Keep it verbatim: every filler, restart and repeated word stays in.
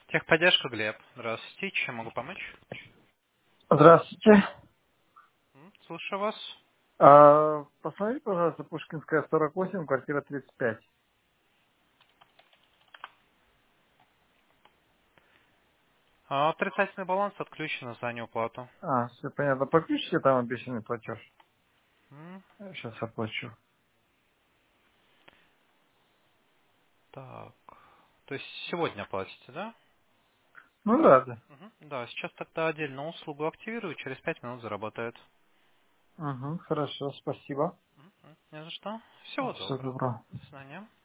Техподдержка, Глеб. Здравствуйте. Чем могу помочь? Здравствуйте. М, Слушаю вас. А, посмотрите, пожалуйста, Пушкинская, сорок восемь, квартира тридцать пять. А, Отрицательный баланс отключен за неуплату. А, все понятно. Подключите там обещанный платеж. М, Сейчас оплачу. Так. То есть сегодня платите, да? Ну да, да. Мгм. Да, сейчас тогда отдельно услугу активирую, через пять минут заработает. Угу, хорошо, спасибо. М, Не за что. Всего Всего доброго. доброго. До свидания.